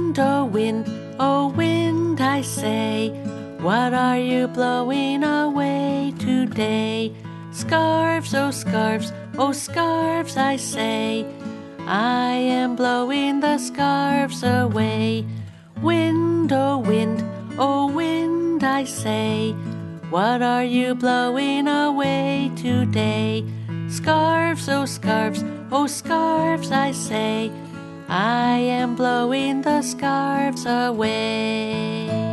oh wind, I say, what are you blowing away today? Scarves, oh scarves, I say, I am blowing the scarves away. Wind, oh wind, I say, what are you blowing away today? Scarves, oh scarves, I say, I am blowing the scarves away.